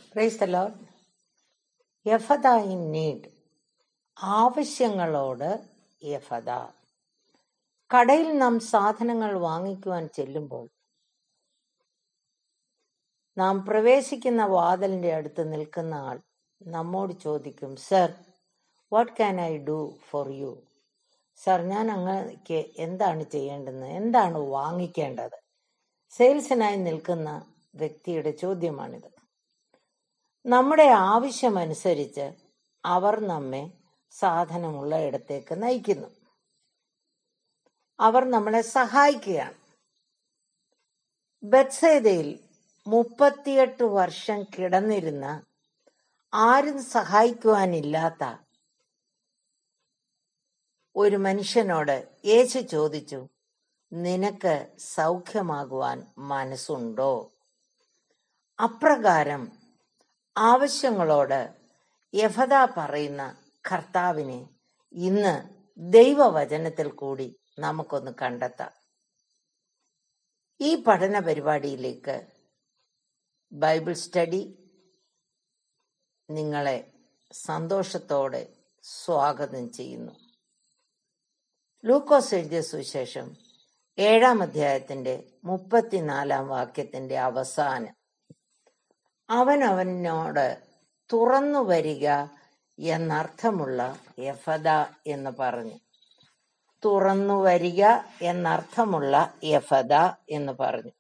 Price the lord. യഫത in need, ആവശ്യങ്ങളോട് യഫത. കടയിൽ നാം സാധനങ്ങൾ വാങ്ങിക്കുവാൻ ചെല്ലുമ്പോൾ നാം പ്രവേശിക്കുന്ന വാതിലിന്റെ അടുത്ത് നിൽക്കുന്ന ആൾ നമ്മോട് ചോദിക്കും, sir, what can I do for you? Sir, ഞാൻ അങ്ങക്ക് എന്താണ് ചെയ്യേണ്ടത്, എന്താണ് വാങ്ങിക്കേണ്ടത്? സെയിൽസിനായി നിൽക്കുന്ന വ്യക്തിയുടെ ചോദ്യമാണിത്. നമ്മുടെ ആവശ്യമനുസരിച്ച് അവർ നമ്മെ സാധനമുള്ള ഇടത്തേക്ക് നയിക്കുന്നു. അവർ നമ്മളെ സഹായിക്കുകയാണ്. ബത്സേദയിൽ 38 വർഷം കിടന്നിരുന്ന, ആരും സഹായിക്കുവാനില്ലാത്ത ഒരു മനുഷ്യനോട് യേശു ചോദിച്ചു, നിനക്ക് സൗഖ്യമാകുവാൻ മനസ്സുണ്ടോ? അപ്രകാരം ആവശ്യങ്ങളോട് യഫത പറയുന്ന കർത്താവിനെ ഇന്ന് ദൈവവചനത്തിൽ കൂടി നമുക്കൊന്ന് കണ്ടെത്താം. ഈ പഠന പരിപാടിയിലേക്ക് ബൈബിൾ സ്റ്റഡി നിങ്ങളെ സന്തോഷത്തോടെ സ്വാഗതം ചെയ്യുന്നു. ലൂക്കോസ് എഴുതിയ സുവിശേഷം 7-ാം അധ്യായത്തിന്റെ 34-ാം വാക്യത്തിന്റെ അവസാനം, അവനോട് തുറന്നു വരിക എന്നർത്ഥമുള്ള യഫത എന്ന് പറഞ്ഞു. തുറന്നു വരിക എന്നർത്ഥമുള്ള യഫത എന്ന് പറഞ്ഞു.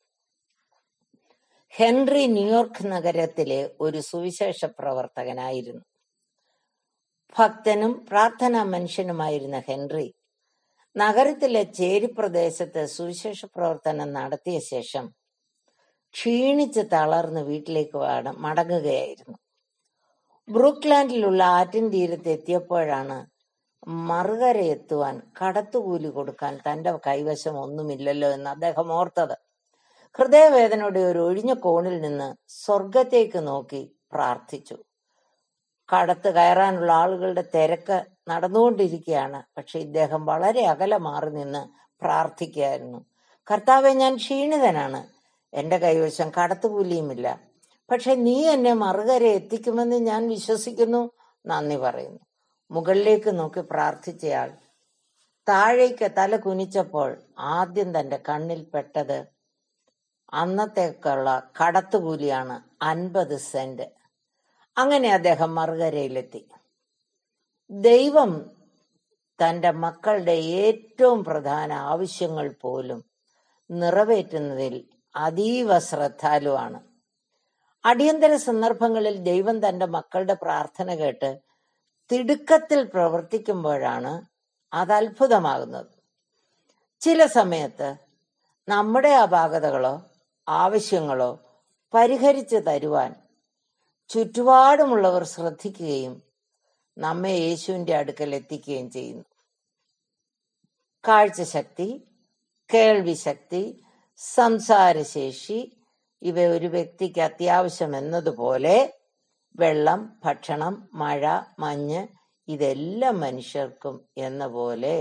ഹെൻറി ന്യൂയോർക്ക് നഗരത്തിലെ ഒരു സുവിശേഷ പ്രവർത്തകനായിരുന്നു. ഭക്തനും പ്രാർത്ഥനാ മനുഷ്യനുമായിരുന്ന ഹെൻറി നഗരത്തിലെ ചേരിപ്രദേശത്ത് സുവിശേഷ പ്രവർത്തനം നടത്തിയ ശേഷം ക്ഷീണിച്ച് തളർന്ന് വീട്ടിലേക്ക് മടങ്ങുകയായിരുന്നു. ബ്രൂക്ക്ലാൻഡിലുള്ള ആറ്റിൻ തീരത്ത് എത്തിയപ്പോഴാണ് മറുകര എത്തുവാൻ കടത്തുകൂലി കൊടുക്കാൻ തന്റെ കൈവശം ഒന്നുമില്ലല്ലോ എന്ന് അദ്ദേഹം ഓർത്തത്. ഹൃദയവേദനയുടെ ഒരു ഒഴിഞ്ഞ കോണിൽ നിന്ന് സ്വർഗത്തേക്ക് നോക്കി പ്രാർത്ഥിച്ചു. കടത്ത് കയറാനുള്ള ആളുകളുടെ തിരക്ക് നടന്നുകൊണ്ടിരിക്കുകയാണ്. പക്ഷെ ഇദ്ദേഹം വളരെ അകലെ മാറി നിന്ന് പ്രാർത്ഥിക്കുകയായിരുന്നു. കർത്താവെ, ഞാൻ ക്ഷീണിതനാണ്, എന്റെ കൈവശം കടത്തുകൂലിയുമില്ല. പക്ഷെ നീ എന്നെ മറുകര എത്തിക്കുമെന്ന് ഞാൻ വിശ്വസിക്കുന്നു, നന്ദി പറയുന്നു. മുകളിലേക്ക് നോക്കി പ്രാർത്ഥിച്ചയാൾ താഴേക്ക് തല കുനിച്ചപ്പോൾ ആദ്യം തന്റെ കണ്ണിൽ പെട്ടത് അന്നത്തേക്കുള്ള കടത്തുകൂലിയാണ്, 50 സെന്റ്. അങ്ങനെ അദ്ദേഹം മറുകരയിലെത്തി. ദൈവം തന്റെ മക്കളുടെ ഏറ്റവും പ്രധാന ആവശ്യങ്ങൾ പോലും നിറവേറ്റുന്നതിൽ അതീവ ശ്രദ്ധാലുവാണ്. അടിയന്തര സന്ദർഭങ്ങളിൽ ദൈവം തന്റെ മക്കളുടെ പ്രാർത്ഥന കേട്ട് തിടുക്കത്തിൽ പ്രവർത്തിക്കുമ്പോഴാണ് അത് അത്ഭുതമാകുന്നത്. ചില സമയത്ത് നമ്മുടെ അപാകതകളോ ആവശ്യങ്ങളോ പരിഹരിച്ചു തരുവാൻ ചുറ്റുപാടുമുള്ളവർ ശ്രദ്ധിക്കുകയും നമ്മെ യേശുവിന്റെ അടുക്കൽ എത്തിക്കുകയും ചെയ്യുന്നു. കാഴ്ചശക്തി, കേൾവിശക്തി, സംസാരശേഷി ഇവ ഒരു വ്യക്തിക്ക് അത്യാവശ്യം എന്നതുപോലെ വെള്ളം, ഭക്ഷണം, മഴ, മഞ്ഞ് ഇതെല്ലാം മനുഷ്യർക്കും എന്ന പോലെ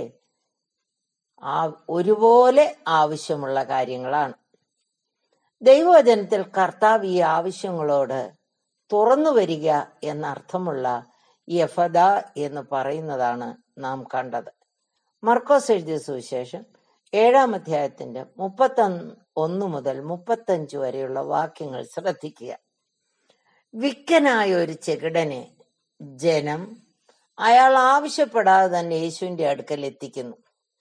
ഒരുപോലെ ആവശ്യമുള്ള കാര്യങ്ങളാണ്. ദൈവവചനത്തിൽ കർത്താവ് ഈ ആവശ്യങ്ങളോട് തുറന്നു വരിക എന്നർത്ഥമുള്ള യഫത എന്ന് പറയുന്നതാണ് നാം കണ്ടത്. മർക്കോസ് എഴുതിയ സുവിശേഷം 7-ാം അധ്യായത്തിന്റെ 31 മുതൽ 35 വരെയുള്ള വാക്യങ്ങൾ ശ്രദ്ധിക്കുക. വിക്കനായ ഒരു ചെകിടനെ ജനം അയാൾ ആവശ്യപ്പെടാതെ തന്നെ യേശുവിന്റെ അടുക്കൽ എത്തിക്കുന്നു.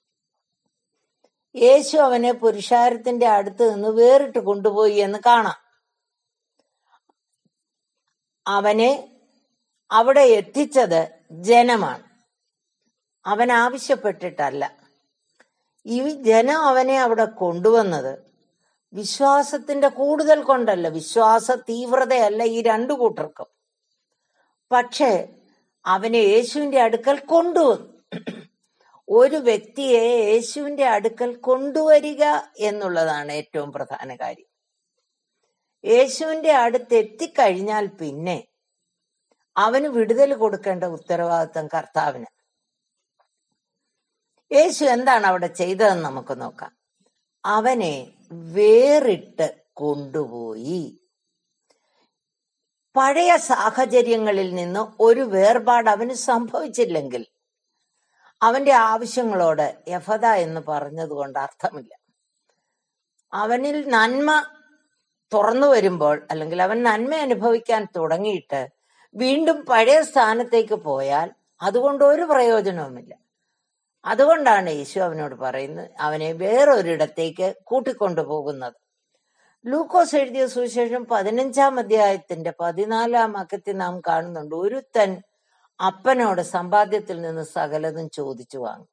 യേശു അവനെ പുരുഷാരത്തിന്റെ അടുത്ത് നിന്ന് വേറിട്ട് കൊണ്ടുപോയി എന്ന് കാണാം. അവനെ അവിടെ എത്തിച്ചത് ജനമാണ്, അവൻ ആവശ്യപ്പെട്ടിട്ടല്ല. ഈ ജനം അവനെ അവിടെ കൊണ്ടുവന്നത് വിശ്വാസത്തിന്റെ കൂടുതൽ കൊണ്ടല്ല, വിശ്വാസ തീവ്രതയല്ല ഈ രണ്ടു കൂട്ടർക്കും. പക്ഷെ അവനെ യേശുവിന്റെ അടുക്കൽ കൊണ്ടുവന്നു. ഒരു വ്യക്തിയെ യേശുവിന്റെ അടുക്കൽ കൊണ്ടുവരിക എന്നുള്ളതാണ് ഏറ്റവും പ്രധാന കാര്യം. യേശുവിന്റെ അടുത്ത് എത്തിക്കഴിഞ്ഞാൽ പിന്നെ അവന് വിടുതൽ കൊടുക്കേണ്ട ഉത്തരവാദിത്വം കർത്താവിന്. യേശു എന്താണ് അവിടെ ചെയ്തതെന്ന് നമുക്ക് നോക്കാം. അവനെ വേറിട്ട് കൊണ്ടുപോയി. പഴയ സാഹചര്യങ്ങളിൽ നിന്ന് ഒരു വേർപാട് അവന് സംഭവിച്ചില്ലെങ്കിൽ അവന്റെ ആവശ്യങ്ങളോട് യഫത എന്ന് പറഞ്ഞതുകൊണ്ട് അർത്ഥമില്ല. അവനിൽ നന്മ തുറന്നു വരുമ്പോൾ, അല്ലെങ്കിൽ അവൻ നന്മ അനുഭവിക്കാൻ തുടങ്ങിയിട്ട് വീണ്ടും പഴയ സ്ഥാനത്തേക്ക് പോയാൽ അതുകൊണ്ട് ഒരു പ്രയോജനവുമില്ല. അതുകൊണ്ടാണ് യേശു അവനോട് പറയുന്നത്, അവനെ വേറൊരിടത്തേക്ക് കൂട്ടിക്കൊണ്ടുപോകുന്നത്. ലൂക്കോസ് എഴുതിയ സുവിശേഷം 15-ാം അധ്യായത്തിന്റെ 14-ാം വാക്യത്തിൽ നാം കാണുന്നുണ്ട്, ഒരുത്തൻ അപ്പനോട് സമ്പാദ്യത്തിൽ നിന്ന് സകലതും ചോദിച്ചു വാങ്ങി.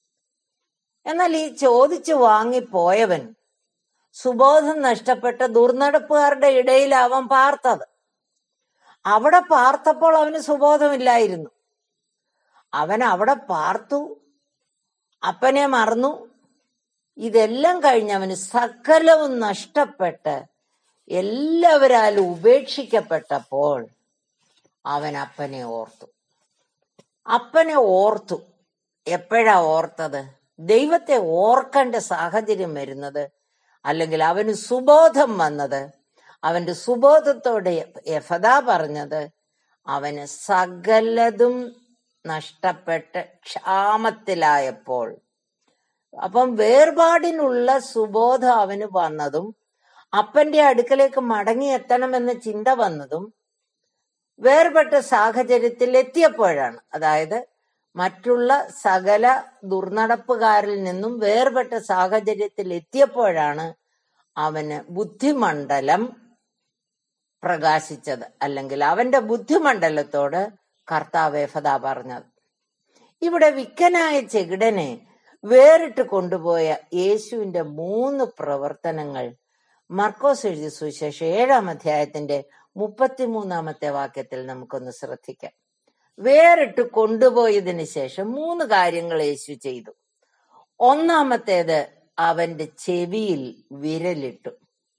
എന്നാൽ ഈ ചോദിച്ചു വാങ്ങിപ്പോയവൻ സുബോധം നഷ്ടപ്പെട്ട ദുർനടപ്പുകാരുടെ ഇടയിൽ അവൻ പാർത്തത്. അവിടെ പാർത്തപ്പോൾ അവന് സുബോധമില്ലായിരുന്നു. അവൻ അവിടെ പാർത്തു, അപ്പനെ മറന്നു. ഇതെല്ലാം കഴിഞ്ഞ് അവന് സകലവും നഷ്ടപ്പെട്ട് എല്ലാവരാലും ഉപേക്ഷിക്കപ്പെട്ടപ്പോൾ അവൻ അപ്പനെ ഓർത്തു. അപ്പനെ ഓർത്തു. എപ്പോഴാ ഓർത്തത്? ദൈവത്തെ ഓർക്കേണ്ട സാഹചര്യം വരുന്നത്, അല്ലെങ്കിൽ അവന് സുബോധം വന്നത്, അവന്റെ സുബോധത്തോടെ യഫത പറഞ്ഞത്, അവന് സകലതും നഷ്ടപ്പെട്ട് ക്ഷാമത്തിലായപ്പോൾ. അപ്പം വേർപാടിനുള്ള സുബോധം അവന് വന്നതും അപ്പന്റെ അടുക്കലേക്ക് മടങ്ങിയെത്തണമെന്ന ചിന്ത വന്നതും വേർപെട്ട സാഹചര്യത്തിൽ എത്തിയപ്പോഴാണ്. അതായത് മറ്റുള്ള സകല ദുർനടപ്പുകാരിൽ നിന്നും വേർപെട്ട സാഹചര്യത്തിൽ എത്തിയപ്പോഴാണ് അവന് ബുദ്ധിമണ്ഡലം പ്രകാശിച്ചത്, അല്ലെങ്കിൽ അവന്റെ ബുദ്ധിമണ്ഡലത്തോട് കർത്താവ് യഫത പറഞ്ഞത്. ഇവിടെ വിക്കനായ ചെകിടനെ വേറിട്ട് കൊണ്ടുപോയ യേശുവിന്റെ 3 പ്രവർത്തനങ്ങൾ മർക്കോസ് എഴുതിയ സുവിശേഷം 7-ാം അധ്യായത്തിന്റെ 33-ാമത്തെ വാക്യത്തിൽ നമുക്കൊന്ന് ശ്രദ്ധിക്കാം. വേറിട്ട് കൊണ്ടുപോയതിന് ശേഷം 3 കാര്യങ്ങൾ യേശു ചെയ്തു. ഒന്നാമത്തേത്, അവന്റെ ചെവിയിൽ വിരലിട്ടു.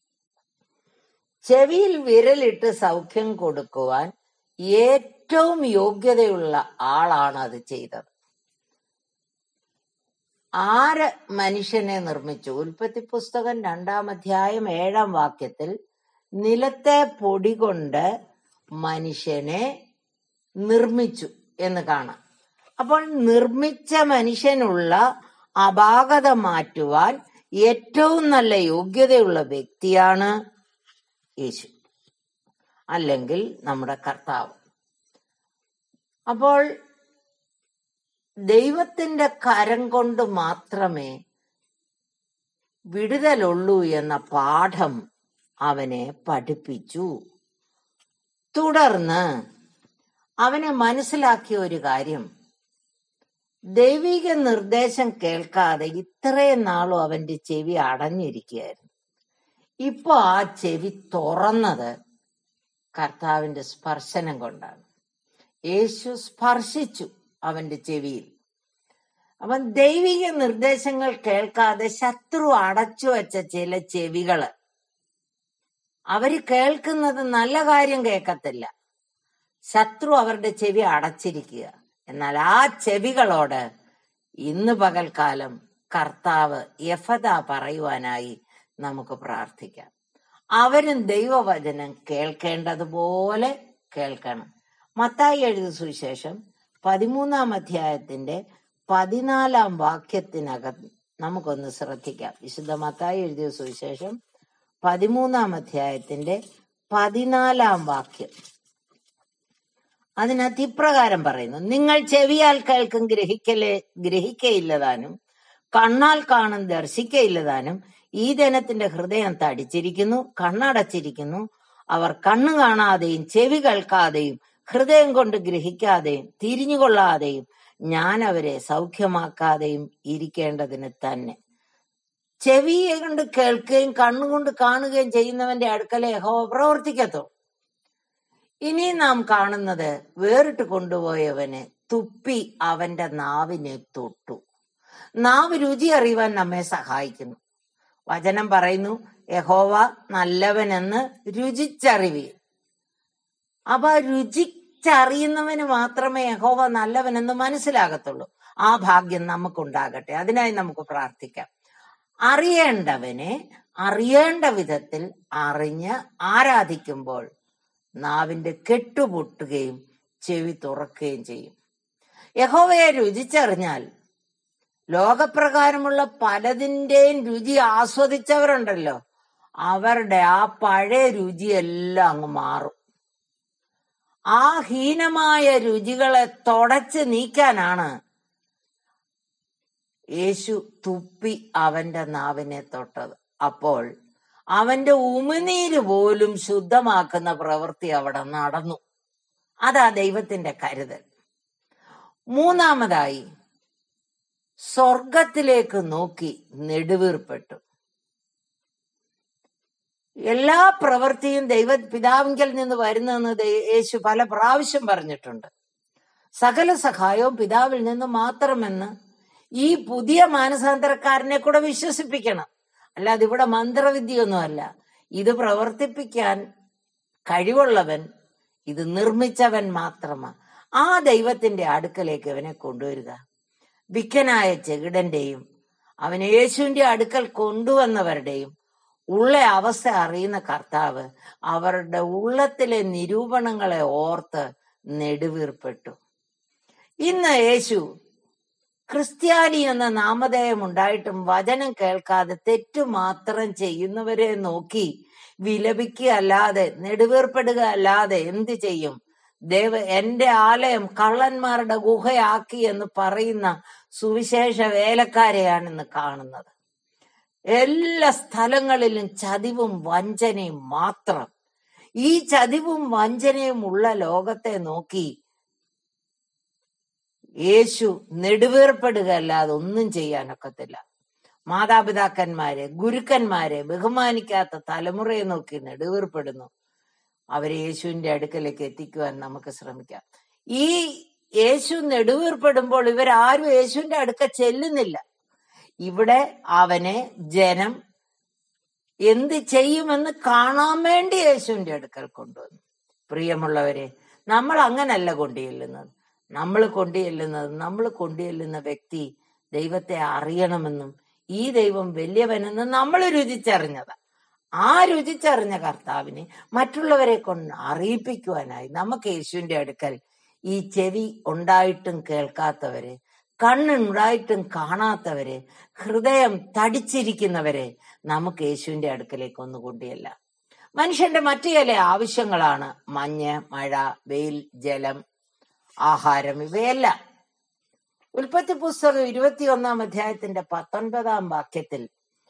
ചെവിയിൽ വിരലിട്ട് സൗഖ്യം കൊടുക്കുവാൻ ഏറ്റവും യോഗ്യതയുള്ള ആളാണ് അത് ചെയ്തത്. ആര് മനുഷ്യനെ നിർമ്മിച്ചു? ഉൽപ്പത്തി പുസ്തകം 2-ാം അധ്യായം 7-ാം വാക്യത്തിൽ നിലത്തെ പൊടി കൊണ്ട് മനുഷ്യനെ നിർമ്മിച്ചു എന്ന് കാണാം. അപ്പോൾ നിർമ്മിച്ച മനുഷ്യനുള്ള അപാകത മാറ്റുവാൻ ഏറ്റവും നല്ല യോഗ്യതയുള്ള വ്യക്തിയാണ് യേശു, അല്ലെങ്കിൽ നമ്മുടെ കർത്താവ്. അപ്പോൾ ദൈവത്തിന്റെ കരം കൊണ്ട് മാത്രമേ വിടുതലുള്ളൂ എന്ന പാഠം അവനെ പഠിപ്പിച്ചു. തുടർന്ന് അവനെ മനസ്സിലാക്കിയ ഒരു കാര്യം, ദൈവിക നിർദ്ദേശം കേൾക്കാതെ ഇത്രയും നാളും അവന്റെ ചെവി അടഞ്ഞിരിക്കുകയായിരുന്നു. ഇപ്പൊ ആ ചെവി തുറന്നത് കർത്താവിന്റെ സ്പർശനം കൊണ്ടാണ്. യേശു സ്പർശിച്ചു അവന്റെ ചെവിയിൽ. അവൻ ദൈവിക നിർദ്ദേശങ്ങൾ കേൾക്കാതെ ശത്രു അടച്ചു വെച്ച ചില ചെവികള്, അവര് കേൾക്കുന്നത് നല്ല കാര്യം കേൾക്കത്തില്ല. ശത്രു അവരുടെ ചെവി അടച്ചിരിക്കുക. എന്നാൽ ആ ചെവികളോട് ഇന്ന് പകൽക്കാലം കർത്താവ് യഫത പറയുവാനായി നമുക്ക് പ്രാർത്ഥിക്കാം. അവരും ദൈവവചനം കേൾക്കേണ്ടതുപോലെ കേൾക്കണം. മത്തായി എഴുതിയ സുവിശേഷം 13-ാം അധ്യായത്തിന്റെ 14-ാം വാക്യത്തിനകം നമുക്കൊന്ന് ശ്രദ്ധിക്കാം. വിശുദ്ധ മത്തായി എഴുതിയ സുവിശേഷം 13-ാം അധ്യായത്തിന്റെ 14-ാം വാക്യം. അതിനകത്ത് ഇപ്രകാരം പറയുന്നു, നിങ്ങൾ ചെവിയാൽ കേൾക്കും ഗ്രഹിക്കയില്ലതാനും കണ്ണാൽ കാണും ദർശിക്കയില്ലതാനും ഈ ജനത്തിന്റെ ഹൃദയം തടിച്ചിരിക്കുന്നു, കണ്ണടച്ചിരിക്കുന്നു. അവർ കണ്ണു കാണാതെയും ചെവി കേൾക്കാതെയും ഹൃദയം കൊണ്ട് ഗ്രഹിക്കാതെയും തിരിഞ്ഞുകൊള്ളാതെയും ഞാൻ അവരെ സൗഖ്യമാക്കാതെയും ഇരിക്കേണ്ടതിന് തന്നെ. ചെവി കൊണ്ട് കേൾക്കുകയും കണ്ണുകൊണ്ട് കാണുകയും ചെയ്യുന്നവന്റെ അടുക്കലെ യഹോവ പ്രവർത്തിക്കത്തുള്ളൂ. ഇനി നാം കാണുന്നത്, വേറിട്ട് കൊണ്ടുപോയവന് തുപ്പി അവന്റെ നാവിനെ തൊട്ടു. നാവ് രുചി അറിയുവാൻ നമ്മെ സഹായിക്കുന്നു. വചനം പറയുന്നു, യഹോവ നല്ലവനെന്ന് രുചിച്ചറിവീൻ. അപ്പൊ രുചിച്ചറിയുന്നവന് മാത്രമേ യഹോവ നല്ലവനെന്ന് മനസ്സിലാകത്തുള്ളൂ. ആ ഭാഗ്യം നമുക്കുണ്ടാകട്ടെ. അതിനായി നമുക്ക് പ്രാർത്ഥിക്കാം. അറിയേണ്ടവനെ അറിയേണ്ട വിധത്തിൽ അറിഞ്ഞ് ആരാധിക്കുമ്പോൾ നാവിന്റെ കെട്ടുപൊട്ടുകയും ചെവി തുറക്കുകയും ചെയ്യും. യഹോവയെ രുചിച്ചറിഞ്ഞാൽ ലോകപ്രകാരമുള്ള പലതിന്റെയും രുചി ആസ്വദിച്ചവരുണ്ടല്ലോ, അവരുടെ ആ പഴയ രുചിയെല്ലാം അങ്ങ് മാറും. ആ ഹീനമായ രുചികളെ തുടച്ച് നീക്കാനാണ് യേശു തുപ്പി അവന്റെ നാവിനെ തൊട്ടത്. അപ്പോൾ അവന്റെ ഉമിനീര് പോലും ശുദ്ധമാക്കുന്ന പ്രവൃത്തി അവിടെ നടന്നു. അതാ ദൈവത്തിന്റെ കരുതൽ. മൂന്നാമതായി, സ്വർഗത്തിലേക്ക് നോക്കി നെടുവീർപ്പെട്ടു. എല്ലാ പ്രവൃത്തിയും പിതാവിങ്കൽ നിന്ന് വരുന്നെന്ന് യേശു പല പ്രാവശ്യം പറഞ്ഞിട്ടുണ്ട്. സകല സഹായവും പിതാവിൽ നിന്ന് മാത്രമെന്ന് ഈ പുതിയ മാനസാന്തരക്കാരനെ കൂടെ വിശ്വസിപ്പിക്കണം. അല്ലാതെ ഇവിടെ മന്ത്രവിദ്യയൊന്നുമല്ല. ഇത് പ്രവർത്തിപ്പിക്കാൻ കഴിവുള്ളവൻ, ഇത് നിർമ്മിച്ചവൻ മാത്രമാണ്. ആ ദൈവത്തിന്റെ അടുക്കലേക്ക് അവനെ കൊണ്ടുവരിക. വിക്കനായ ചെകിടന്റെയും അവൻ യേശുവിന്റെ അടുക്കൽ കൊണ്ടുവന്നവരുടെയും ഉള്ള അവസ്ഥ അറിയുന്ന കർത്താവ് അവരുടെ ഉള്ളത്തിലെ നിരൂപണങ്ങളെ ഓർത്ത് നെടുവീർപ്പെട്ടു. ഇന്ന് യേശു ക്രിസ്ത്യാനി എന്ന നാമധേയം ഉണ്ടായിട്ടും വചനം കേൾക്കാതെ തെറ്റു മാത്രം ചെയ്യുന്നവരെ നോക്കി വിലപിക്കുക അല്ലാതെ, നെടുവീർപ്പെടുക അല്ലാതെ എന്ത് ചെയ്യും? എന്റെ ആലയം കള്ളന്മാരുടെ ഗുഹയാക്കി എന്ന് പറയുന്ന സുവിശേഷ വേലക്കാരെയാണ് ഇന്ന് കാണുന്നത്. എല്ലാ സ്ഥലങ്ങളിലും ചതിവും വഞ്ചനയും മാത്രം. ഈ ചതിവും വഞ്ചനയും ഉള്ള ലോകത്തെ നോക്കി യേശു നെടുവേർപ്പെടുക അല്ലാതെ ഒന്നും ചെയ്യാനൊക്കത്തില്ല. മാതാപിതാക്കന്മാരെ, ഗുരുക്കന്മാരെ ബഹുമാനിക്കാത്ത തലമുറയെ നോക്കി നെടുവേർപ്പെടുന്നു. അവരെ യേശുവിന്റെ അടുക്കലേക്ക് എത്തിക്കുവാൻ നമുക്ക് ശ്രമിക്കാം. ഈ യേശു നെടുവേർപ്പെടുമ്പോൾ ഇവരാരും യേശുവിന്റെ അടുക്ക ചെല്ലുന്നില്ല. ഇവിടെ അവനെ ജനം എന്ത് ചെയ്യുമെന്ന് കാണാൻ വേണ്ടി യേശുവിന്റെ അടുക്കൽ കൊണ്ടുവന്നു. പ്രിയമുള്ളവരെ, നമ്മൾ അങ്ങനല്ല കൊണ്ടുചെല്ലുന്നത്. നമ്മൾ കൊണ്ടുചെല്ലുന്ന വ്യക്തി ദൈവത്തെ അറിയണമെന്നും ഈ ദൈവം വലിയവനെന്നും നമ്മൾ രുചിച്ചറിഞ്ഞതാ. ആ രുചിച്ചറിഞ്ഞ കർത്താവിനെ മറ്റുള്ളവരെ കൊണ്ട് അറിയിപ്പിക്കുവാനായി നമുക്ക് യേശുവിന്റെ അടുക്കൽ ഈ ചെവി ഉണ്ടായിട്ടും കേൾക്കാത്തവരെ, കണ്ണുണ്ടായിട്ടും കാണാത്തവരെ, ഹൃദയം തടിച്ചിരിക്കുന്നവരെ നമുക്ക് യേശുവിന്റെ അടുക്കലേക്ക് ഒന്ന് കൊണ്ടുചെല്ലാം. മനുഷ്യന്റെ മറ്റു ചില ആവശ്യങ്ങളാണ് മഞ്ഞ്, മഴ, വെയിൽ, ജലം, ആഹാരം, ഇവയെല്ലാം. ഉൽപ്പത്തി പുസ്തകം 21 അധ്യായത്തിന്റെ 19 വാക്യത്തിൽ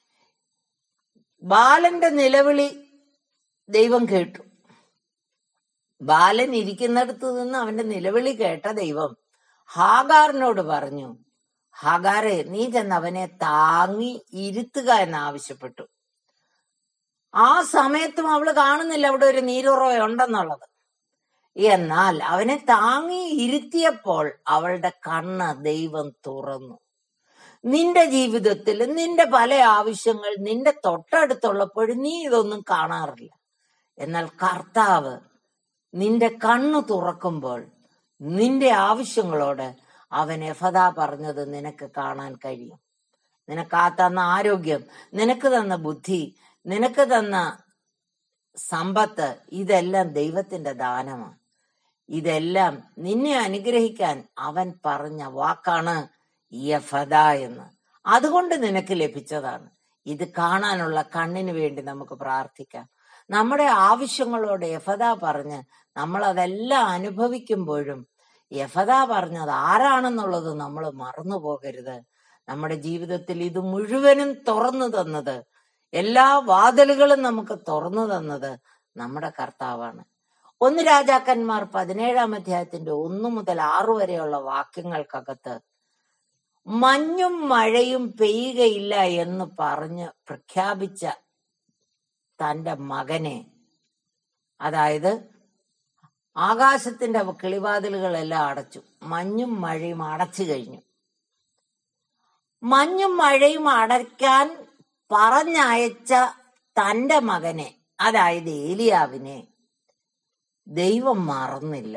ബാലന്റെ നിലവിളി ദൈവം കേട്ടു. ബാലൻ ഇരിക്കുന്നിടത്ത് നിന്ന് അവന്റെ നിലവിളി കേട്ട ദൈവം ഹാഗാറിനോട് പറഞ്ഞു, ഹാഗാറെ, നീ ചെന്ന് അവനെ താങ്ങി ഇരുത്തുക എന്നാവശ്യപ്പെട്ടു. ആ സമയത്തും അവള് കാണുന്നില്ല അവിടെ ഒരു നീരുറവ ഉണ്ടെന്നുള്ളത്. എന്നാൽ അവനെ താങ്ങി ഇരുത്തിയപ്പോൾ അവളുടെ കണ്ണ് ദൈവം തുറന്നു. നിന്റെ ജീവിതത്തിൽ നിന്റെ പല ആവശ്യങ്ങൾ നിന്റെ തൊട്ടടുത്തുള്ളപ്പോഴും നീ ഇതൊന്നും കാണാറില്ല. എന്നാൽ കർത്താവ് നിന്റെ കണ്ണു തുറക്കുമ്പോൾ നിന്റെ ആവശ്യങ്ങളോട് അവൻ എഫദാ പറഞ്ഞത് നിനക്ക് കാണാൻ കഴിയും. നിനക്ക് തന്ന ആരോഗ്യം, നിനക്ക് തന്ന ബുദ്ധി, നിനക്ക് തന്ന സമ്പത്ത്, ഇതെല്ലാം ദൈവത്തിന്റെ ദാനമാണ്. ഇതെല്ലാം നിന്നെ അനുഗ്രഹിക്കാൻ അവൻ പറഞ്ഞ വാക്കാണ് യഫദ എന്ന്. അതുകൊണ്ട് നിനക്ക് ലഭിച്ചതാണ്. ഇത് കാണാനുള്ള കണ്ണിന് വേണ്ടി നമുക്ക് പ്രാർത്ഥിക്കാം. നമ്മുടെ ആവശ്യങ്ങളോട് യഫദ പറഞ്ഞ് നമ്മൾ അതെല്ലാം അനുഭവിക്കുമ്പോഴും യഫദ പറഞ്ഞത് ആരാണെന്നുള്ളത് നമ്മൾ മറന്നു പോകരുത്. നമ്മുടെ ജീവിതത്തിൽ ഇത് മുഴുവനും തുറന്നു തന്നത്, എല്ലാ വാതിലുകളും നമുക്ക് തുറന്നു തന്നത് നമ്മുടെ കർത്താവാണ്. 1 രാജാക്കന്മാർ 17 അധ്യായത്തിന്റെ 1 മുതൽ 6 വരെയുള്ള വാക്യങ്ങൾക്കകത്ത് മഞ്ഞും മഴയും പെയ്യുകയില്ല എന്ന് പറഞ്ഞ് പ്രഖ്യാപിച്ച തന്റെ മകനെ, അതായത് ആകാശത്തിന്റെ കിളിവാതിലുകളെല്ലാം അടച്ചു, മഞ്ഞും മഴയും അടച്ചു കഴിഞ്ഞു. മഞ്ഞും മഴയും അടയ്ക്കാൻ പറഞ്ഞയച്ച തന്റെ മകനെ, അതായത് ഏലിയാവിനെ, ദൈവം മറന്നില്ല.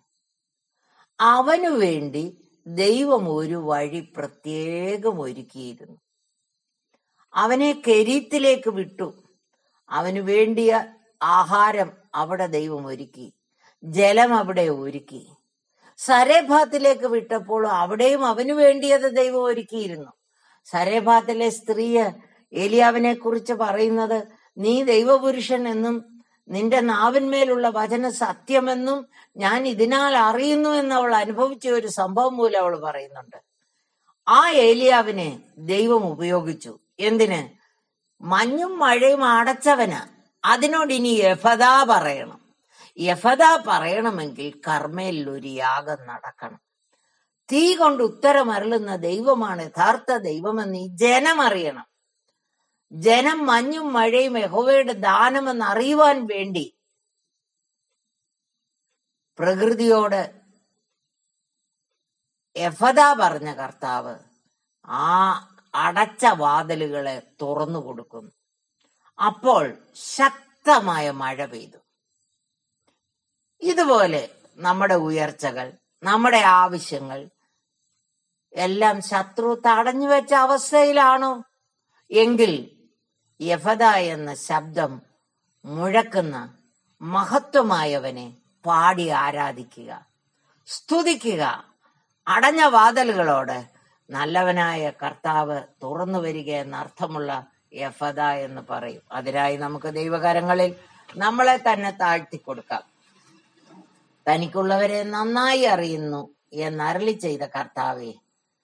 അവനു വേണ്ടി ദൈവം ഒരു വഴി പ്രത്യേകം ഒരുക്കിയിരുന്നു. അവനെ കെരീത്തിലേക്ക് വിട്ടു. അവന് വേണ്ടിയ ആഹാരം അവിടെ ദൈവം ഒരുക്കി, ജലം അവിടെ ഒരുക്കി. സരേഭാത്തിലേക്ക് വിട്ടപ്പോൾ അവിടെയും അവന് വേണ്ടിയത് ദൈവം ഒരുക്കിയിരുന്നു. സരേഭാത്തിലെ സ്ത്രീയെ ഏലിയാവിനെ കുറിച്ച് പറയുന്നത്, നീ ദൈവപുരുഷൻ എന്നും നിന്റെ നാവിന്മേലുള്ള വചനം സത്യമെന്നും ഞാൻ ഇതിനാൽ അറിയുന്നു എന്ന് അവൾ അനുഭവിച്ച ഒരു സംഭവം മൂലം അവൾ പറയുന്നുണ്ട്. ആ ഏലിയാവിനെ ദൈവം ഉപയോഗിച്ചു. എന്തിന്? മഞ്ഞും മഴയും അടച്ചവന്. അതിനോട് ഇനി എഫദാ പറയണം. എഫദാ പറയണമെങ്കിൽ കർമ്മേലിൽ ഒരു യാഗം നടക്കണം. തീ കൊണ്ട് ഉത്തരമരുളുന്ന ദൈവമാണ് യഥാർത്ഥ ദൈവമെന്ന് ഈ ജനം അറിയണം. ജനം മഞ്ഞും മഴയും യഹോവയുടെ ദാനമെന്ന് അറിയുവാൻ വേണ്ടി പ്രകൃതിയോട് എഫദാ പറഞ്ഞ കർത്താവ് ആ അടച്ച വാതിലുകളെ തുറന്നു കൊടുക്കുന്നു. അപ്പോൾ ശക്തമായ മഴ പെയ്തു. ഇതുപോലെ നമ്മുടെ ഉയർച്ചകൾ, നമ്മുടെ ആവശ്യങ്ങൾ എല്ലാം ശത്രു തടഞ്ഞു വെച്ച അവസ്ഥയിലാണോ എങ്കിൽ യഫദ എന്ന ശബ്ദം മുഴക്കുന്ന മഹത്വമായവനെ പാടി ആരാധിക്കുക, സ്തുതിക്കുക. അടഞ്ഞ വാതിലുകളോട് നല്ലവനായ കർത്താവ് തുറന്നു വരിക എന്നർത്ഥമുള്ള യഫദ എന്ന് പറയും. അതിനായി നമുക്ക് ദൈവകരങ്ങളിൽ നമ്മളെ തന്നെ താഴ്ത്തിക്കൊടുക്കാം. തനിക്കുള്ളവരെ നന്നായി അറിയുന്നു എന്നരുളി ചെയ്ത കർത്താവെ,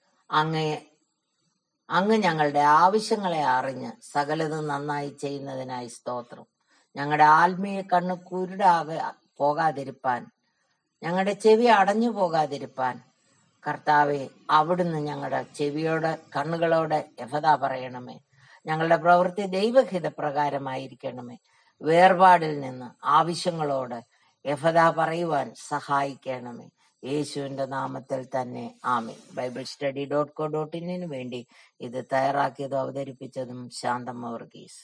അങ്ങ് ഞങ്ങളുടെ ആവശ്യങ്ങളെ അറിഞ്ഞ് സകലതും നന്നായി ചെയ്യുന്നതിനായി സ്തോത്രം. ഞങ്ങളുടെ ആത്മീയ കണ്ണ് കുരുടാകെ പോകാതിരിപ്പാൻ, ഞങ്ങളുടെ ചെവി അടഞ്ഞു പോകാതിരിപ്പാൻ കർത്താവെ, അവിടുന്ന് ഞങ്ങളുടെ ചെവിയോട് കണ്ണുകളോട് യഫദ പറയണമേ. ഞങ്ങളുടെ പ്രവൃത്തി ദൈവഹിത പ്രകാരമായിരിക്കണമേ. വേർപാടിൽ നിന്ന് ആവശ്യങ്ങളോട് യഫദ പറയുവാൻ സഹായിക്കണമേ. യേശുവിന്റെ നാമത്തിൽ തന്നെ ആമേൻ. BibleStudy.co.in വേണ്ടി ഇത് തയ്യാറാക്കിയതും അവതരിപ്പിച്ചതും ശാന്തമ്മ വർഗീസ്.